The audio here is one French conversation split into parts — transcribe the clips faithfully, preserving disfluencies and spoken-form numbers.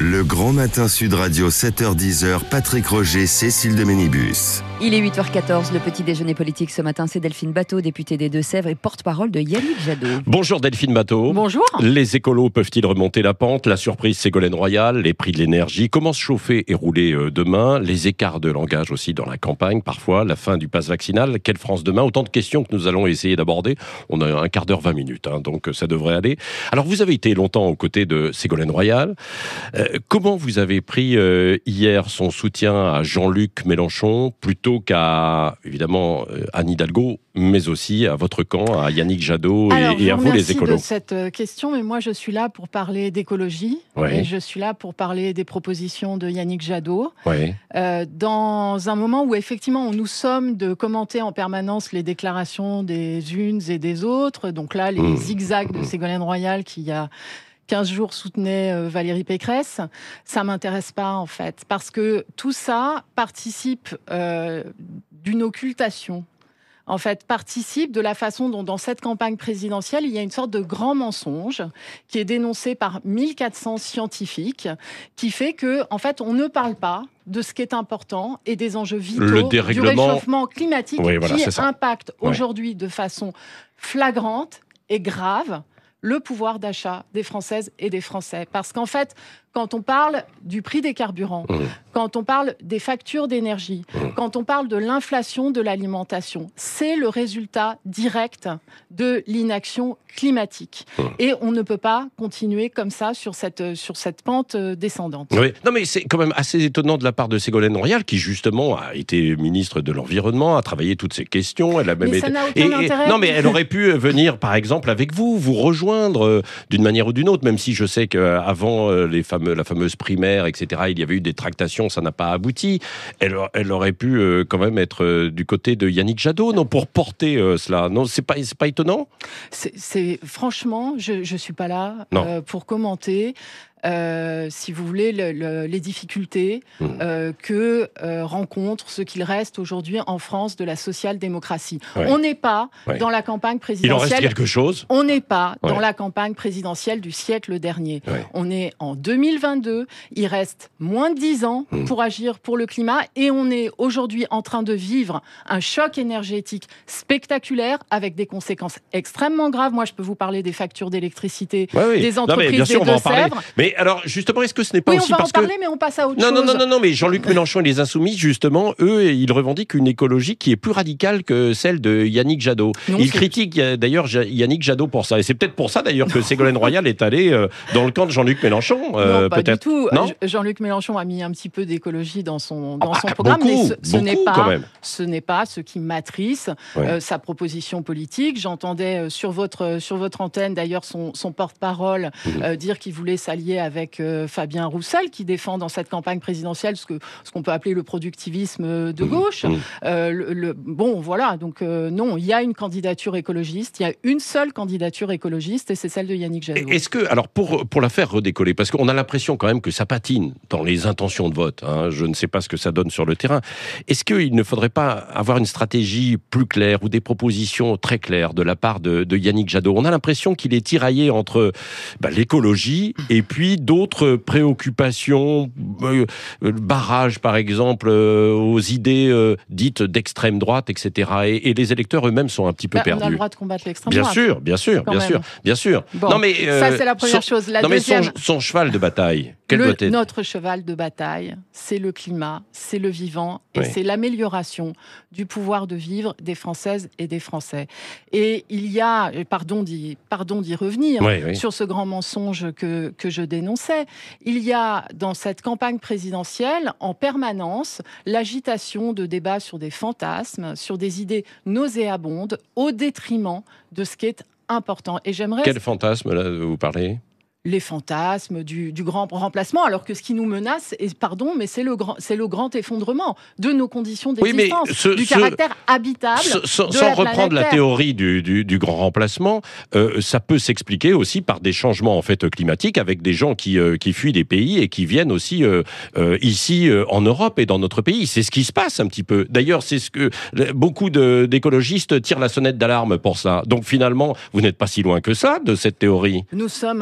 Le Grand Matin Sud Radio, sept heures dix, Patrick Roger, Cécile de Ménibus. Il est huit heures quatorze, le petit déjeuner politique ce matin, c'est Delphine Batho, députée des Deux-Sèvres et porte-parole de Yannick Jadot. Bonjour Delphine Batho. Bonjour. Les écolos peuvent-ils remonter la pente? La surprise Ségolène Royal, les prix de l'énergie, comment se chauffer et rouler demain? Les écarts de langage aussi dans la campagne, parfois, la fin du pass vaccinal, quelle France demain? Autant de questions que nous allons essayer d'aborder. On a un quart d'heure, vingt minutes, hein, donc ça devrait aller. Alors vous avez été longtemps aux côtés de Ségolène Royal. Euh, comment vous avez pris euh, hier son soutien à Jean-Luc Mélenchon plutôt qu'à, évidemment, euh, Anne Hidalgo, mais aussi à votre camp, à Yannick Jadot et, Alors, et à vous les écolos? Merci de cette question, mais moi je suis là pour parler d'écologie, ouais. et je suis là pour parler des propositions de Yannick Jadot. Ouais. Euh, dans un moment où effectivement nous sommes de commenter en permanence les déclarations des unes et des autres, donc là les mmh. zigzags de Ségolène Royal qui a quinze jours soutenait Valérie Pécresse, ça m'intéresse pas en fait, parce que tout ça participe euh, d'une occultation. En fait, participe de la façon dont, dans cette campagne présidentielle, il y a une sorte de grand mensonge qui est dénoncé par mille quatre cents scientifiques, qui fait que, en fait, on ne parle pas de ce qui est important et des enjeux vitaux du réchauffement climatique, oui, voilà, qui impacte ouais. aujourd'hui de façon flagrante et grave le pouvoir d'achat des Françaises et des Français. Parce qu'en fait, quand on parle du prix des carburants, mmh. quand on parle des factures d'énergie, mmh. quand on parle de l'inflation de l'alimentation, c'est le résultat direct de l'inaction climatique. Mmh. Et on ne peut pas continuer comme ça sur cette, sur cette pente descendante. Oui. Non, mais c'est quand même assez étonnant de la part de Ségolène Royal, qui justement a été ministre de l'Environnement, a travaillé toutes ces questions. Elle a même mais été... ça n'a aucun et, intérêt. Et, non, mais elle aurait pu venir, par exemple, avec vous, vous rejoindre euh, d'une manière ou d'une autre, même si je sais qu'avant euh, les fameux la fameuse primaire, et cetera, il y avait eu des tractations, ça n'a pas abouti. Elle, elle aurait pu euh, quand même être euh, du côté de Yannick Jadot, non, pour porter euh, cela. Non, c'est pas, c'est pas étonnant. C'est, c'est franchement, je je suis pas là euh, pour commenter. Euh, si vous voulez, le, le, les difficultés mmh. euh, que euh, rencontre ce qu'il reste aujourd'hui en France de la social-démocratie. Ouais. On n'est pas ouais. dans la campagne présidentielle. Il en reste quelque chose. On n'est pas ouais. dans la campagne présidentielle du siècle dernier. Ouais. On est en deux mille vingt-deux. Il reste moins de dix ans mmh. pour agir pour le climat, et on est aujourd'hui en train de vivre un choc énergétique spectaculaire avec des conséquences extrêmement graves. Moi, je peux vous parler des factures d'électricité ouais, oui. des entreprises non, mais bien sûr, des Deux-Sèvres. Mais alors, justement, est-ce que ce n'est pas oui, aussi parce que... on va en parler, mais on passe à autre non, chose. Non, non, non, non, mais Jean-Luc Mélenchon et les Insoumis, justement, eux, ils revendiquent une écologie qui est plus radicale que celle de Yannick Jadot. Non, ils c'est... critiquent d'ailleurs Yannick Jadot pour ça. Et c'est peut-être pour ça, d'ailleurs, que Ségolène Royal est allée euh, dans le camp de Jean-Luc Mélenchon, euh, non, pas peut-être. Du tout. Non Jean-Luc Mélenchon a mis un petit peu d'écologie dans son, dans ah, son ah, programme, beaucoup, mais ce, ce, beaucoup, n'est pas, quand même. ce n'est pas ce qui matrice ouais. euh, sa proposition politique. J'entendais euh, sur, votre, sur votre antenne, d'ailleurs, son, son porte-parole mmh. euh, dire qu'il voulait s'allier avec euh, Fabien Roussel, qui défend dans cette campagne présidentielle ce, que, ce qu'on peut appeler le productivisme de gauche. Mmh. Euh, le, le, bon, voilà, donc euh, non, il y a une candidature écologiste, il y a une seule candidature écologiste, et c'est celle de Yannick Jadot. Est-ce que, alors, pour, pour la faire redécoller, parce qu'on a l'impression quand même que ça patine dans les intentions de vote, hein, je ne sais pas ce que ça donne sur le terrain, est-ce qu'il ne faudrait pas avoir une stratégie plus claire ou des propositions très claires de la part de, de Yannick Jadot? On a l'impression qu'il est tiraillé entre bah, l'écologie et puis d'autres préoccupations, euh, barrage par exemple euh, aux idées euh, dites d'extrême droite, et cetera. Et, et les électeurs eux-mêmes sont un petit peu bah, perdus. On a le droit de combattre l'extrême bien droite. Sûr, bien sûr, bien même. sûr, bien sûr. Bon, non mais euh, ça c'est la première son, chose. La non deuxième, mais son, son cheval de bataille. Quel le, doit être... Notre cheval de bataille, c'est le climat, c'est le vivant, et oui. c'est l'amélioration du pouvoir de vivre des Françaises et des Français. Et il y a, pardon d'y, pardon d'y revenir oui, oui. sur ce grand mensonge que que je dénonçais. Il y a dans cette campagne présidentielle en permanence l'agitation de débats sur des fantasmes, sur des idées nauséabondes, au détriment de ce qui est important. Et j'aimerais... Quel fantasme, là, vous parlez ? Les fantasmes du, du grand remplacement, alors que ce qui nous menace, et pardon, mais c'est le grand, c'est le grand effondrement de nos conditions d'existence, oui, ce, du ce, caractère habitable ce, ce, de sans la reprendre la théorie du, du, du grand remplacement, euh, ça peut s'expliquer aussi par des changements en fait climatiques, avec des gens qui, euh, qui fuient des pays et qui viennent aussi euh, euh, ici euh, en Europe et dans notre pays. C'est ce qui se passe un petit peu. D'ailleurs, c'est ce que beaucoup de, d'écologistes tirent la sonnette d'alarme pour ça. Donc finalement, vous n'êtes pas si loin que ça de cette théorie. Nous sommes aux antipodes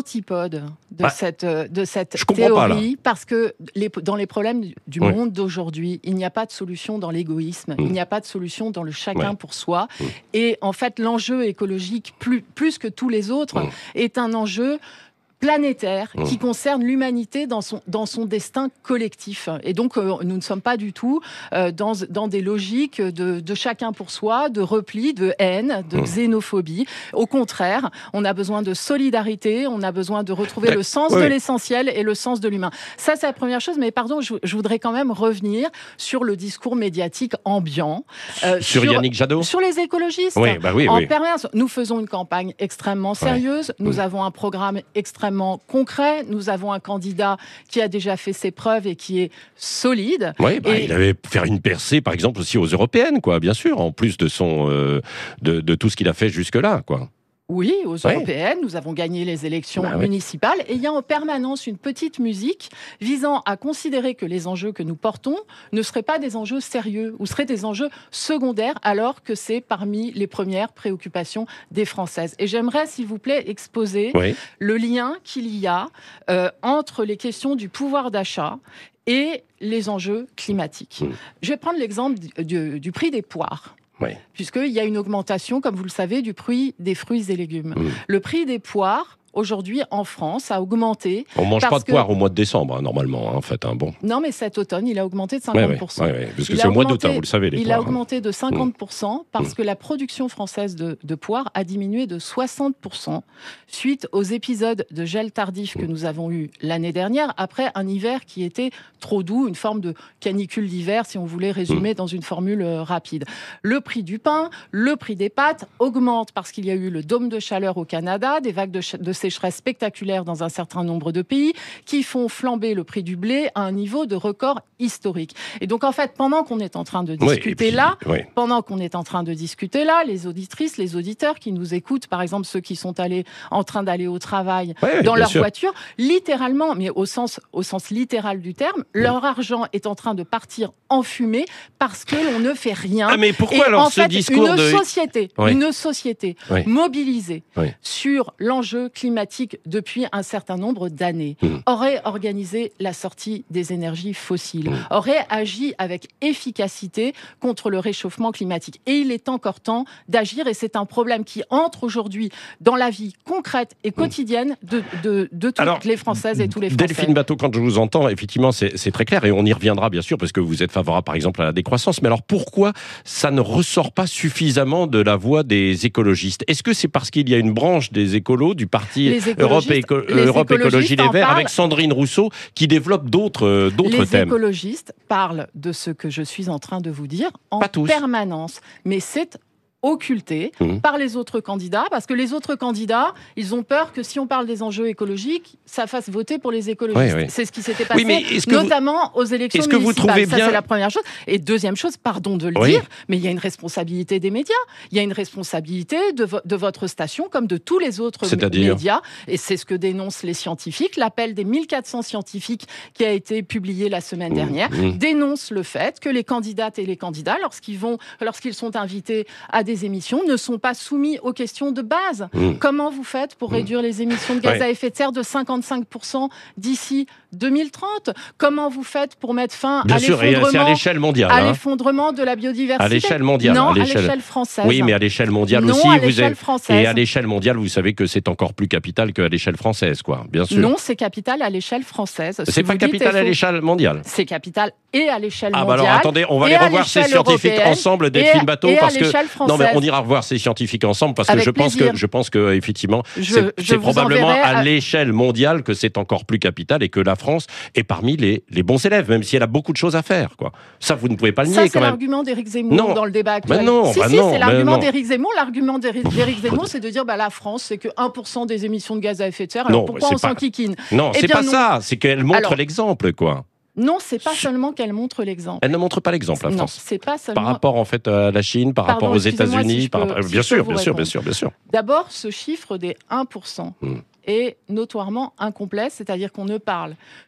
antipodes de bah, cette, de cette je comprends pas, là. théorie, parce que les, dans les problèmes du Oui. monde d'aujourd'hui, il n'y a pas de solution dans l'égoïsme, Mmh. il n'y a pas de solution dans le chacun Ouais. pour soi. Mmh. Et en fait, l'enjeu écologique, plus, plus que tous les autres, Mmh. est un enjeu planétaire Mmh. qui concerne l'humanité dans son, dans son destin collectif. Et donc, euh, nous ne sommes pas du tout euh, dans, dans des logiques de, de chacun pour soi, de repli, de haine, de Mmh. xénophobie. Au contraire, on a besoin de solidarité, on a besoin de retrouver D'ac- le sens oui, de oui. l'essentiel et le sens de l'humain. Ça, c'est la première chose. Mais pardon, je, je voudrais quand même revenir sur le discours médiatique ambiant. euh, Sur, Yannick Jadot sur les écologistes. Oui, bah oui, En oui. permanence, nous faisons une campagne extrêmement sérieuse. Nous Mmh. avons un programme extrêmement concret. Nous avons un candidat qui a déjà fait ses preuves et qui est solide. Oui, bah, Et- il avait faire une percée, par exemple, aussi aux européennes, quoi, bien sûr, en plus de son, euh, de, de tout ce qu'il a fait jusque-là, quoi. Oui, aux Ouais. européennes, nous avons gagné les élections Bah ouais. municipales et il y a en permanence une petite musique visant à considérer que les enjeux que nous portons ne seraient pas des enjeux sérieux ou seraient des enjeux secondaires alors que c'est parmi les premières préoccupations des Françaises. Et j'aimerais, s'il vous plaît, exposer Oui. le lien qu'il y a euh, entre les questions du pouvoir d'achat et les enjeux climatiques. Mmh. Je vais prendre l'exemple du, du- du prix des poires. Oui. Puisqu'il y a une augmentation, comme vous le savez, du prix des fruits et légumes. Mmh. Le prix des poires, aujourd'hui, en France, a augmenté. On mange Parce pas de que- poire au mois de décembre, hein, normalement, hein, en fait. Hein, bon. Non, mais cet automne, il a augmenté de Ouais, cinquante ouais, pour cent. ouais, ouais, parce que Il c'est a au mois d'août, augmenté- hein, vous le savez, les Il a poires. hein. augmenté de cinquante pour cent parce que la production française de, de poires a diminué de soixante pour cent suite aux épisodes de gel tardif que nous avons eu l'année dernière, après un hiver qui était trop doux, une forme de canicule d'hiver, si on voulait résumer dans une formule euh, rapide. Le prix du pain, le prix des pâtes augmente parce qu'il y a eu le dôme de chaleur au Canada, des vagues de, ch- de sécheresse spectaculaires dans un certain nombre de pays qui font flamber le prix du blé à un niveau de record historique. Et donc, en fait, pendant qu'on est en train de Oui, et discuter puis, là, oui. pendant qu'on est en train de discuter là, les auditrices, les auditeurs qui nous écoutent, par exemple ceux qui sont allés en train d'aller au travail Ouais, dans bien leur sûr. voiture, littéralement, mais au sens, au sens littéral du terme, leur argent est en train de partir en fumée parce que l'on ne fait rien. Ah, mais pourquoi Et alors en ce fait, discours une de... société, Oui. une société Oui. mobilisée Oui. sur l'enjeu climatique depuis un certain nombre d'années Mmh. aurait organisé la sortie des énergies fossiles, Mmh. aurait agi avec efficacité contre le réchauffement climatique. Et il est encore temps d'agir et c'est un problème qui entre aujourd'hui dans la vie concrète et quotidienne de, de, de toutes Alors, les Françaises et tous les Français. Delphine Bateau, quand je vous entends, effectivement, c'est c'est très clair et on y reviendra bien sûr parce que vous êtes favorable par exemple à la décroissance. Mais alors pourquoi ça ne ressort pas suffisamment de la voix des écologistes? Est-ce que c'est parce qu'il y a une branche des écolos du parti Les Europe, écologistes- Éco- les Europe écologistes Écologie Les en Verts parlent. avec Sandrine Rousseau qui développe d'autres euh, d'autres Les thèmes? écologistes parlent de ce que je suis en train de vous dire en Pas tous. permanence. Mais c'est occulté Mmh. par les autres candidats, parce que les autres candidats, ils ont peur que si on parle des enjeux écologiques, ça fasse voter pour les écologistes. Oui, oui. C'est ce qui s'était passé, Oui, mais est-ce que vous- notamment aux élections est-ce que vous municipales. trouvez Ça, bien- c'est la première chose. Et deuxième chose, pardon de le Oui. dire, mais il y a une responsabilité des médias. Il y a une responsabilité de, vo- de votre station, comme de tous les autres C'est-à-dire médias. Et c'est ce que dénoncent les scientifiques. L'appel des mille quatre cents scientifiques qui a été publié la semaine Mmh, dernière mmh. dénonce le fait que les candidates et les candidats, lorsqu'ils vont, lorsqu'ils sont invités à des émissions, ne sont pas soumis aux questions de base. Mmh. Comment vous faites pour réduire les émissions de gaz Ouais. à effet de serre de cinquante-cinq pour cent d'ici deux mille trente? Comment vous faites pour mettre fin Bien à sûr, et c'est à l'effondrement l'échelle mondiale. à hein. l'effondrement de la biodiversité? À l'échelle mondiale, Non, à à l'échelle- l'échelle française. Oui, mais à l'échelle mondiale Non, aussi. à vous l'échelle êtes- française. Et à l'échelle mondiale, vous savez que c'est encore plus capital qu'à l'échelle française, quoi. Bien sûr. Non, c'est capital à l'échelle française. Ce c'est que pas vous dites capital est à faux. l'échelle mondiale. C'est capital et à l'échelle Ah bah mondiale. alors attendez, on va et aller à revoir ces l'échelle scientifiques européenne, ensemble, et- Delphine Bateau, et à parce que l'échelle non mais on française. ira revoir ces scientifiques ensemble parce que Avec je pense plaisir. que je pense que effectivement Je- c'est je c'est vous probablement enverrai à à- l'échelle mondiale que c'est encore plus capital et que la France est parmi les, les bons élèves, même si elle a beaucoup de choses à faire, quoi. Ça vous ne pouvez pas le Ça, nier c'est quand même. l'argument d'Éric Zemmour Non. dans le débat actuel. Mais non, si, bah si, non, c'est mais l'argument non. d'Éric Zemmour. L'argument d'Éric d'Éric Zemmour, c'est de dire bah, la France, c'est que un pour cent des émissions de gaz à effet de serre. Alors Non, pourquoi c'est on s'en pas- kikine? Non, Eh c'est bien pas non. ça, c'est qu'elle montre Alors- l'exemple, quoi. Non, c'est pas Su- seulement qu'elle montre l'exemple. Elle ne montre pas l'exemple, la Non, France. c'est pas seulement. Par rapport en fait à la Chine, par Pardon, rapport aux excusez-moi États-Unis, si je par peux- rapport- si bien je peux sûr, vous bien sûr, bien répondre. sûr, bien sûr. D'abord, ce chiffre des un pour cent Hmm. est notoirement incomplet, c'est-à-dire qu'on ne parle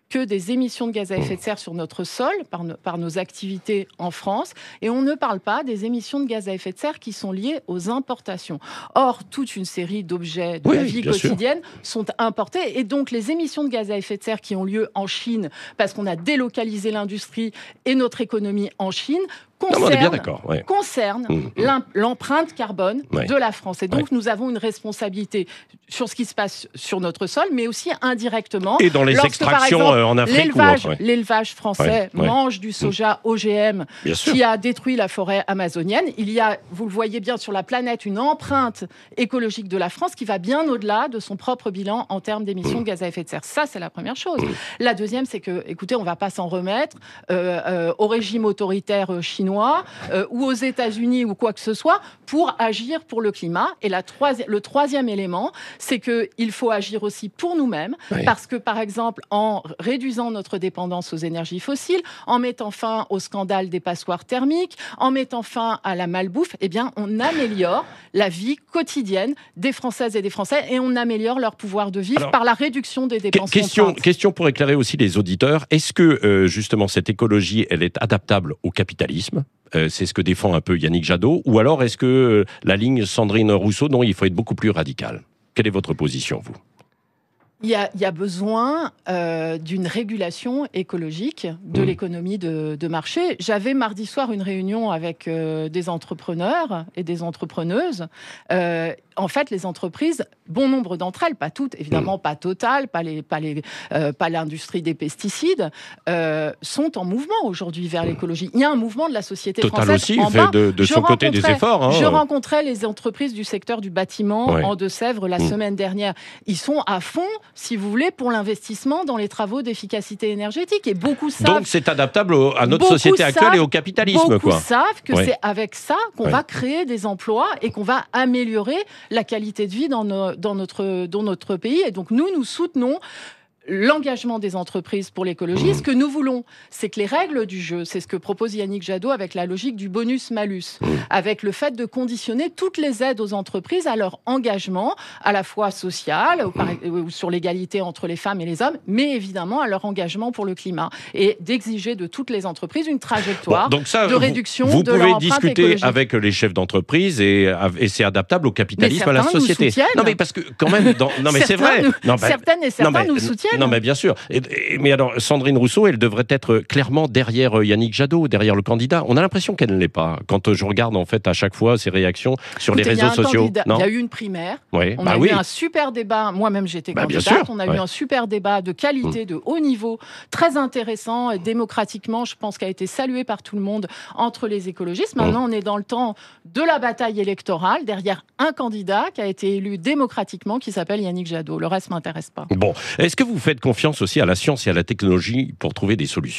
que des émissions de gaz à effet de serre sur notre sol par, no, par nos activités en France, et on ne parle pas des émissions de gaz à effet de serre qui sont liées aux importations. Or, toute une série d'objets de oui, la vie quotidienne sûr. sont importés, et donc les émissions de gaz à effet de serre qui ont lieu en Chine, parce qu'on a délocalisé l'industrie et notre économie en Chine, concerne, ouais. concerne mmh. l'empreinte carbone ouais. de la France. Et donc, ouais. nous avons une responsabilité sur ce qui se passe sur notre sol, mais aussi indirectement. Et dans les lorsque, extractions par exemple, en Afrique l'élevage, ou autre, ouais. l'élevage français ouais. mange du soja O G M qui a détruit la forêt amazonienne. Il y a, vous le voyez bien sur la planète, une empreinte écologique de la France qui va bien au-delà de son propre bilan en termes d'émissions mmh. de gaz à effet de serre. Ça, c'est la première chose. Mmh. La deuxième, c'est que, écoutez, on ne va pas s'en remettre euh, euh, au régime autoritaire chinois Euh, ou aux États-Unis ou quoi que ce soit pour agir pour le climat. Et la troisi- le troisième élément, c'est qu'il faut agir aussi pour nous-mêmes oui. parce que, par exemple, en réduisant notre dépendance aux énergies fossiles, en mettant fin au scandale des passoires thermiques, en mettant fin à la malbouffe, eh bien, on améliore la vie quotidienne des Françaises et des Français et on améliore leur pouvoir de vivre Alors, par la réduction des dépenses question, question pour éclairer aussi les auditeurs. Est-ce que, euh, justement, cette écologie, elle est adaptable au capitalisme ? Euh, c'est ce que défend un peu Yannick Jadot. Ou alors, est-ce que euh, la ligne Sandrine Rousseau, non, il faut être beaucoup plus radical ? Quelle est votre position, vous ? Il y, a, il y a besoin euh, d'une régulation écologique de mmh. l'économie de, de marché. J'avais mardi soir une réunion avec euh, des entrepreneurs et des entrepreneuses. Euh, en fait, les entreprises, bon nombre d'entre elles, pas toutes, évidemment mmh. pas Total, pas, les, pas, les, euh, pas l'industrie des pesticides, euh, sont en mouvement aujourd'hui vers l'écologie. Il y a un mouvement de la société Total française aussi en fait bas. de, de son côté des efforts. Hein. Je rencontrais les entreprises du secteur du bâtiment ouais. en Deux-Sèvres la mmh. semaine dernière. Ils sont à fond, si vous voulez, pour l'investissement dans les travaux d'efficacité énergétique. Et beaucoup savent... Donc c'est adaptable au, à notre société actuelle savent, et au capitalisme. Beaucoup quoi. savent que ouais. c'est avec ça qu'on ouais. va créer des emplois et qu'on va améliorer la qualité de vie dans, nos, dans, notre, dans notre pays. Et donc nous, nous soutenons l'engagement des entreprises pour l'écologie. Mmh. Ce que nous voulons, c'est que les règles du jeu, c'est ce que propose Yannick Jadot avec la logique du bonus-malus, mmh. avec le fait de conditionner toutes les aides aux entreprises à leur engagement, à la fois social, ou, par, ou sur l'égalité entre les femmes et les hommes, mais évidemment à leur engagement pour le climat. Et d'exiger de toutes les entreprises une trajectoire bon, donc ça, de réduction vous, vous de leur empreinte écologique. Vous pouvez discuter avec les chefs d'entreprise et, et c'est adaptable au capitalisme, à la société. Non mais parce que quand même, dans, non mais c'est vrai. Nous, non, bah, certaines et certains non, mais, nous soutiennent. Non, mais bien sûr. Et, et, mais alors, Sandrine Rousseau, elle devrait être clairement derrière Yannick Jadot, derrière le candidat. On a l'impression qu'elle ne l'est pas. Quand je regarde, en fait, à chaque fois, ses réactions sur Écoutez, les réseaux sociaux. Il y a eu une primaire. Oui. On bah a oui. eu un super débat. Moi-même, j'étais bah, candidate. On a ouais. eu un super débat de qualité, de haut niveau, très intéressant et démocratiquement, je pense, qui a été salué par tout le monde entre les écologistes. Maintenant, mmh. on est dans le temps de la bataille électorale, derrière un candidat qui a été élu démocratiquement, qui s'appelle Yannick Jadot. Le reste ne m'intéresse pas. Bon. Est-ce que vous faites confiance aussi à la science et à la technologie pour trouver des solutions ?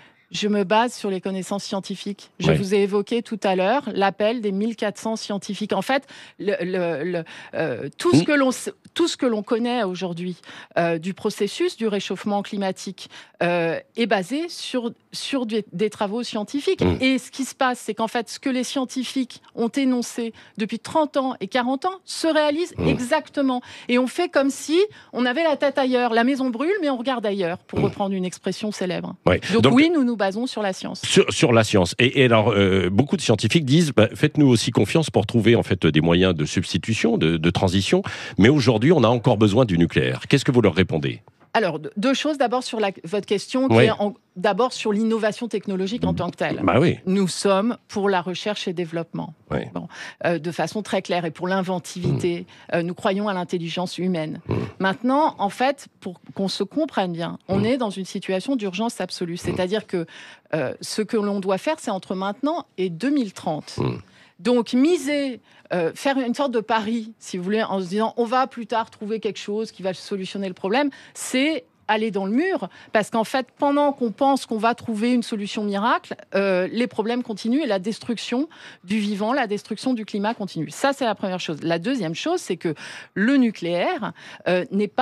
Je me base sur les connaissances scientifiques. Je oui. vous ai évoqué tout à l'heure l'appel des mille quatre cents scientifiques. En fait, le, le, le, euh, tout, ce mmh. que l'on, tout ce que l'on connaît aujourd'hui euh, du processus du réchauffement climatique euh, est basé sur, sur des, des travaux scientifiques. Mmh. Et ce qui se passe, c'est qu'en fait, ce que les scientifiques ont énoncé depuis trente ans et quarante ans se réalise mmh. exactement. Et on fait comme si on avait la tête ailleurs. La maison brûle, mais on regarde ailleurs, pour mmh. reprendre une expression célèbre. Oui. Donc, Donc oui, nous nous basons sur la science. Sur, sur la science. Et, et alors, euh, beaucoup de scientifiques disent, bah, faites-nous aussi confiance pour trouver en fait des moyens de substitution, de, de transition. Mais aujourd'hui, on a encore besoin du nucléaire. Qu'est-ce que vous leur répondez ? Alors, deux choses. D'abord sur la, votre question, qui oui. est en, d'abord sur l'innovation technologique en tant que telle. Bah oui. Nous sommes pour la recherche et développement, oui. bon, euh, de façon très claire, et pour l'inventivité. Mmh. Euh, nous croyons à l'intelligence humaine. Mmh. Maintenant, en fait, pour qu'on se comprenne bien, on mmh. est dans une situation d'urgence absolue. C'est-à-dire que euh, ce que l'on doit faire, c'est entre maintenant et deux mille trente. Mmh. Donc, miser, euh, faire une sorte de pari, si vous voulez, en se disant on va plus tard trouver quelque chose qui va solutionner le problème, c'est aller dans le mur, parce qu'en fait, pendant qu'on pense qu'on va trouver une solution miracle, euh, les problèmes continuent et la destruction du vivant, la destruction du climat continue. Ça, c'est la première chose. La deuxième chose, c'est que le nucléaire euh, n'est pas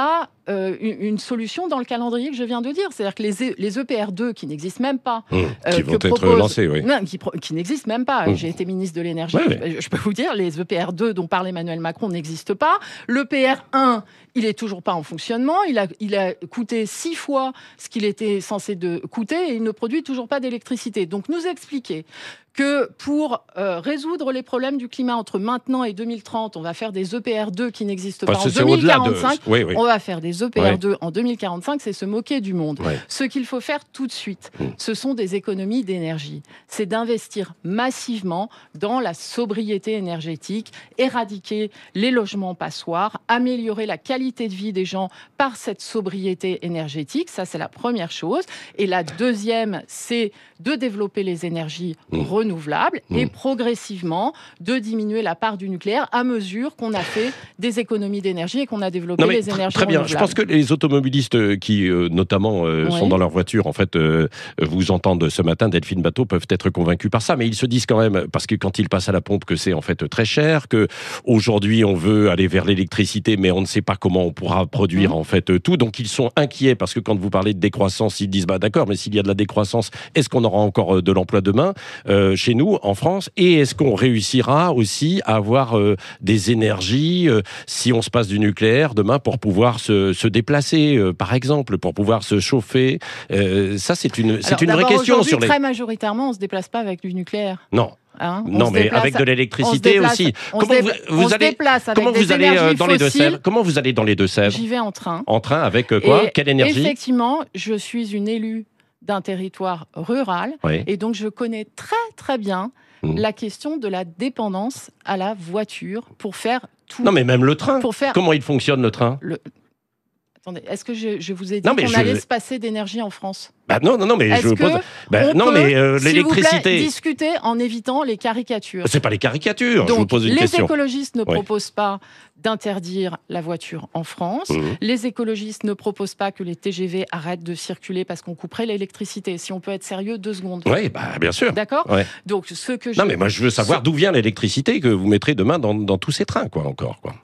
euh, une, une solution dans le calendrier que je viens de dire. C'est-à-dire que les, les E P R deux qui n'existent même pas, mmh, euh, qui que vont être propose, lancés, oui. non, qui, qui n'existent même pas. Mmh. J'ai été ministre de l'énergie. Ouais, ouais. Je peux vous dire, les E P R deux dont parle Emmanuel Macron n'existent pas. L'E P R un, il est toujours pas en fonctionnement. Il a, il a coûté six fois ce qu'il était censé de coûter et il ne produit toujours pas d'électricité. Donc, nous expliquer que pour euh, résoudre les problèmes du climat entre maintenant et deux mille trente, on va faire des E P R deux qui n'existent Parce pas en que deux mille quarante-cinq. De... Oui, oui. On va faire des E P R deux ouais. en deux mille quarante-cinq, c'est se moquer du monde. Ouais. Ce qu'il faut faire tout de suite, mmh. ce sont des économies d'énergie. C'est d'investir massivement dans la sobriété énergétique, éradiquer les logements passoires, améliorer la qualité de vie des gens par cette sobriété énergétique. Ça, c'est la première chose. Et la deuxième, c'est de développer les énergies mmh. renouvelables Mmh. et progressivement de diminuer la part du nucléaire à mesure qu'on a fait des économies d'énergie et qu'on a développé non, les énergies très bien. renouvelables. Je pense que les automobilistes qui, euh, notamment, euh, ouais. sont dans leur voiture, en fait, euh, vous entendent ce matin, Delphine Batho, peuvent être convaincus par ça, mais ils se disent quand même, parce que quand ils passent à la pompe, que c'est en fait très cher, que aujourd'hui on veut aller vers l'électricité, mais on ne sait pas comment on pourra produire mmh. en fait tout. Donc ils sont inquiets parce que quand vous parlez de décroissance, ils disent bah d'accord, mais s'il y a de la décroissance, est-ce qu'on aura encore de l'emploi demain euh, chez nous, en France, et est-ce qu'on réussira aussi à avoir euh, des énergies, euh, si on se passe du nucléaire demain, pour pouvoir se, se déplacer, euh, par exemple, pour pouvoir se chauffer. Euh, ça, c'est une, c'est Alors, une vraie question sur les. Très majoritairement, on se déplace pas avec du nucléaire. Non. Hein, non, mais déplace, avec de l'électricité aussi. Comment vous, vous allez, comment vous allez dans les Deux-Sèvres Comment vous allez dans les Deux-Sèvres J'y vais en train. En train avec quoi? Et quelle énergie? Effectivement, je suis une élue d'un territoire rural, oui. et donc je connais très très bien mmh. la question de la dépendance à la voiture pour faire tout. Non, mais même le train. Pour faire Comment il fonctionne le train? le... Attendez, est-ce que je, je vous ai dit non, qu'on je... allait se passer d'énergie en France? Bah non, non, non, mais est-ce je pose. Bah non, mais euh, l'électricité. S'il vous plaît, discuter en évitant les caricatures. C'est pas les caricatures. Donc, je vous pose une les question. Les écologistes ne ouais. proposent pas d'interdire la voiture en France. Mmh. Les écologistes ne proposent pas que les T G V arrêtent de circuler parce qu'on couperait l'électricité. Si on peut être sérieux, deux secondes. Oui, bah bien sûr. D'accord. Ouais. Donc ce que je. Non, mais moi je veux savoir ce... d'où vient l'électricité que vous mettrez demain dans, dans tous ces trains, quoi, encore, quoi.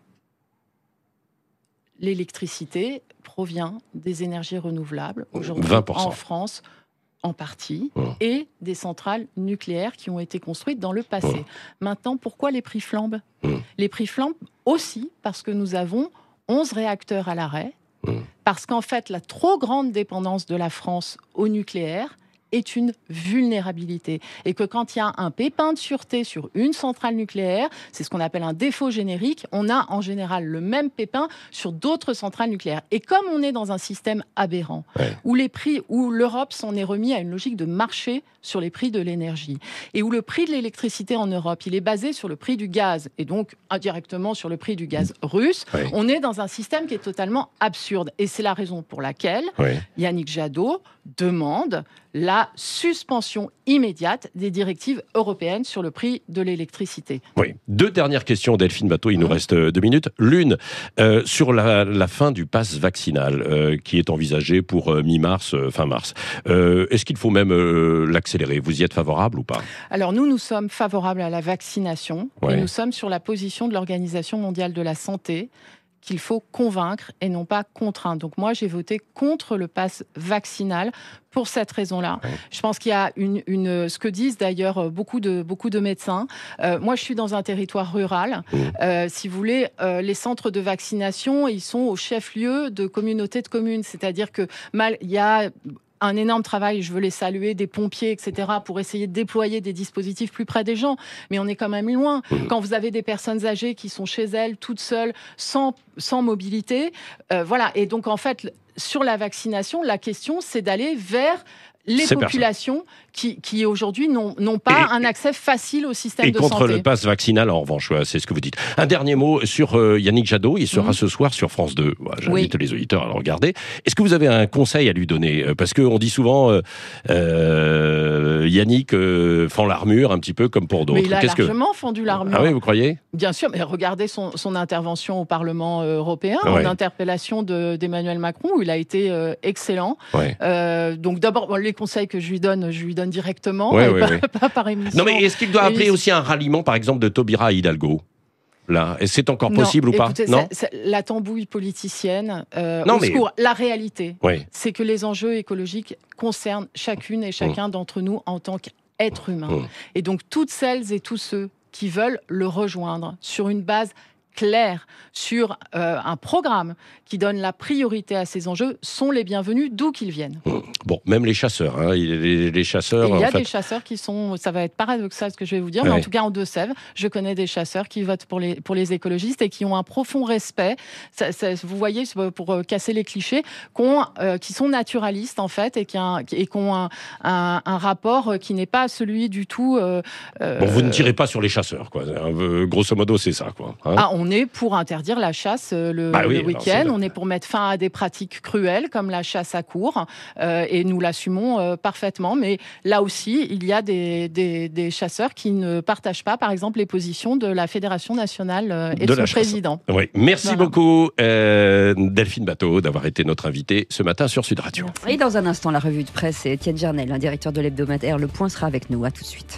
L'électricité provient des énergies renouvelables aujourd'hui vingt pour cent. En France, en partie, mmh. et des centrales nucléaires qui ont été construites dans le passé. Mmh. Maintenant, pourquoi les prix flambent ? mmh. Les prix flambent aussi parce que nous avons onze réacteurs à l'arrêt, mmh. parce qu'en fait, la trop grande dépendance de la France au nucléaire est une vulnérabilité. Et que quand il y a un pépin de sûreté sur une centrale nucléaire, c'est ce qu'on appelle un défaut générique, on a en général le même pépin sur d'autres centrales nucléaires. Et comme on est dans un système aberrant, ouais. où les prix, où l'Europe s'en est remis à une logique de marché sur les prix de l'énergie, et où le prix de l'électricité en Europe, il est basé sur le prix du gaz, et donc indirectement sur le prix du gaz russe, ouais. on est dans un système qui est totalement absurde. Et c'est la raison pour laquelle ouais. Yannick Jadot demande la suspension immédiate des directives européennes sur le prix de l'électricité. Oui. Deux dernières questions, Delphine Batho, il mmh. nous reste deux minutes. L'une, euh, sur la, la fin du pass vaccinal, euh, qui est envisagée pour euh, mi-mars, euh, fin mars. Euh, est-ce qu'il faut même euh, l'accélérer? Vous y êtes favorable ou pas? Alors nous, nous sommes favorables à la vaccination, ouais. et nous sommes sur la position de l'Organisation mondiale de la santé, qu'il faut convaincre et non pas contraindre. Donc moi, j'ai voté contre le pass vaccinal pour cette raison-là. Ouais. Je pense qu'il y a une, une, ce que disent d'ailleurs beaucoup de, beaucoup de médecins. Euh, moi, je suis dans un territoire rural. Mmh. Euh, si vous voulez, euh, les centres de vaccination, ils sont au chef-lieu de communautés de communes. C'est-à-dire que mal, il y a un énorme travail, je veux les saluer, des pompiers, et cetera, pour essayer de déployer des dispositifs plus près des gens. Mais on est quand même loin. Mmh. Quand vous avez des personnes âgées qui sont chez elles, toutes seules, sans, sans mobilité, euh, voilà. Et donc, en fait, sur la vaccination, la question, c'est d'aller vers les Ces populations qui, qui aujourd'hui n'ont, n'ont pas et, un accès facile au système de santé. Et contre le pass vaccinal, en revanche, c'est ce que vous dites. Un dernier mot sur euh, Yannick Jadot, il sera mmh. ce soir sur France deux. Voilà, j'invite oui. les auditeurs à le regarder. Est-ce que vous avez un conseil à lui donner? Parce qu'on dit souvent, euh, euh, Yannick euh, fend l'armure un petit peu comme pour d'autres. Mais il a Qu'est-ce largement que... fendu l'armure. Ah oui, vous croyez? Bien sûr, mais regardez son, son intervention au Parlement européen, ouais. en interpellation de, d'Emmanuel Macron, où il a été euh, excellent. Ouais. Euh, donc d'abord, bon, les conseils que je lui donne, je lui donne directement, ouais, et ouais, pas, ouais. pas par émission. Non, mais est-ce qu'il doit appeler aussi un ralliement, par exemple, de Taubira à Hidalgo? là. Et c'est encore Non, possible ou pas? écoutez, Non. ça- ça- la tambouille politicienne, euh, Non, au mais- secours. La réalité, Oui. c'est que les enjeux écologiques concernent chacune et chacun d'entre nous en tant qu'être humain. Mmh. Et donc, toutes celles et tous ceux qui veulent le rejoindre sur une base claire, sur euh, un programme qui donne la priorité à ces enjeux, sont les bienvenus d'où qu'ils viennent. Mmh. Bon, même les chasseurs. Hein. Les, les chasseurs, Et il y a en fait... des chasseurs qui sont, ça va être paradoxal ce que je vais vous dire, Ouais. mais en tout cas en Deux-Sèvres, je connais des chasseurs qui votent pour les, pour les écologistes et qui ont un profond respect, ça, ça, vous voyez, pour euh, casser les clichés, qu'on, euh, qui sont naturalistes en fait et qui, a, et qui ont un, un, un rapport qui n'est pas celui du tout... Euh, Bon, vous ne tirez pas sur les chasseurs, quoi. Euh, grosso modo, c'est ça, quoi. Hein. Ah, on est pour interdire la chasse euh, le, Bah oui, le alors week-end, c'est le- on est pour mettre fin à des pratiques cruelles comme la chasse à courre, euh, et nous l'assumons euh, parfaitement. Mais là aussi, il y a des, des, des chasseurs qui ne partagent pas, par exemple, les positions de la Fédération nationale euh, et de, De son la chasse. président. Oui. Merci Voilà. beaucoup, euh, Delphine Bateau, d'avoir été notre invitée ce matin sur Sud Radio. Et dans un instant, la revue de presse, et Étienne Jarnel, un directeur de l'hebdomadaire Le Point, sera avec nous. À tout de suite.